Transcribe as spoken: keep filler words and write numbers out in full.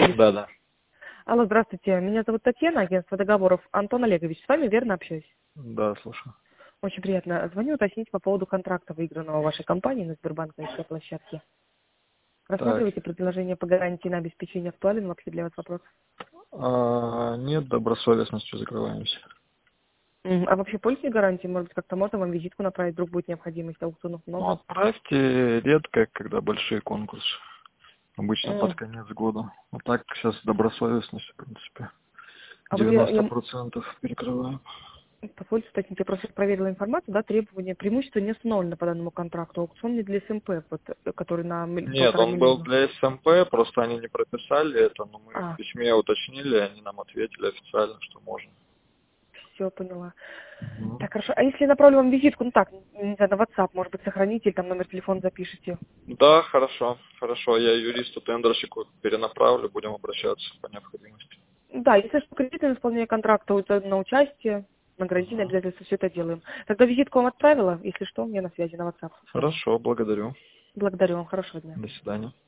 Да, да. Алло, здравствуйте. Меня зовут Татьяна, агентство договоров. Антон Олегович, с вами верно общаюсь? Да, слушаю. Очень приятно. Звоню уточнить по поводу контракта, выигранного вашей компанией на Сбербанковской площадке. Так. Рассматриваете предложение по гарантии на обеспечение, актуален вообще для вас вопрос? А, нет, добросовестностью закрываемся. Мгм. А вообще пользуетесь гарантией? Может быть, как-то можно вам визитку направить, вдруг будет необходимость, аукционов Ну, много? отправьте редко, когда большие конкурсы. Обычно под М. конец года. А так сейчас добросовестность, в принципе, А вы, я, девяносто я- процентов перекрываем. позвольте уточнить, я просто проверила информацию, да, требования, преимущества не установлены по данному контракту, аукцион не для СМП, вот, э, который на миль- Нет, полтора он был миллиона. для СМП, просто они не прописали это, но мы в А, письме уточнили, они нам ответили официально, что можно. все, поняла. Мгм. Так, хорошо. А если я направлю вам визитку, ну так, не знаю, на WhatsApp, может быть, сохраните, или там номер телефона запишите? Да, хорошо, хорошо. Я юристу тендерщику перенаправлю, будем обращаться по необходимости. Да, если что, кредитное исполнение контракта вот, э, на участие, на гарантийное Мгм. обязательство, все это делаем. Тогда визитку вам отправила, если что, я на связи на WhatsApp. Хорошо, благодарю. Благодарю вам, хорошего дня. До свидания.